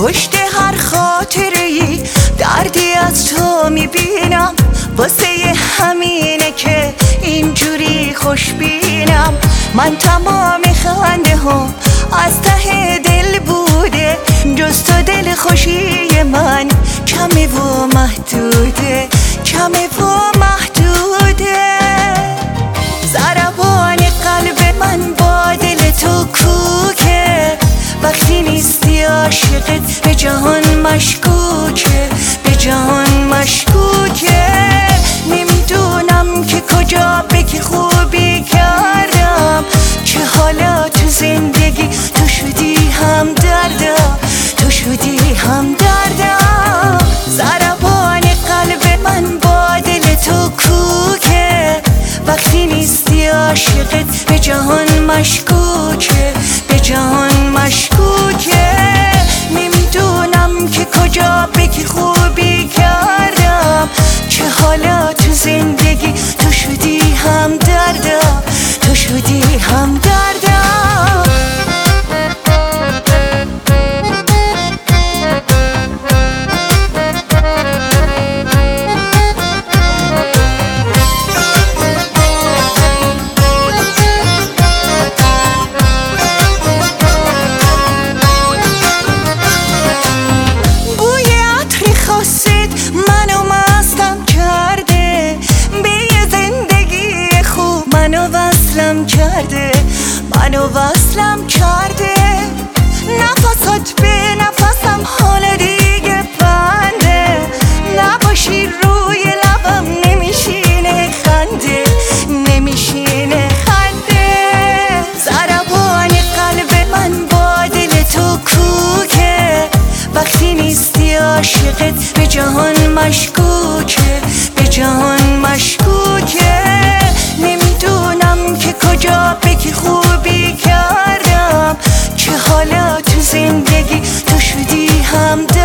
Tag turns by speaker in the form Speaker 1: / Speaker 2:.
Speaker 1: پشت هر خاطره‌ای دردی از تو میبینم، واسه همینه که اینجوری خوشبینم. من تمام خنده هم از ته دل بوده، جز تو دل خوشی من کمه و محدوده، کمه و محدوده. ضربان قلب من با دل تو کوکه، وقتی نیستی عاشقت به جهان مشکوکه، به جهان مشکوکه. نمیدونم که کجا به که خوبی کردم، که حالا تو زندگی تو شدی هم دردم، تو شدی هم دردم. ضربان قلب من با دل تو کوکه، وقتی نیستی عاشقت به جهان مشکوکه، به جهان مشکوکه. نمیدونم که کجا به که خوبی کردم، که حالا تو زندگی تو شدی هم دردم، تو شدی هم دردم. منو مستم کرده، به یه زندگی خوب منو وصلم کرده، منو وصلم کرده. نفسات به نفسم حال دیگه بنده، نباشی روی لبم نمیشینه خنده، نمیشینه خنده. ضربان قلب من با دل تو کوکه، وقتی نیستی عاشقت به جهان مشکوکه، به جهان مشکوکه. نمیدونم که کجا به که خوبی کردم، که حالا تو زندگی تو شدی هم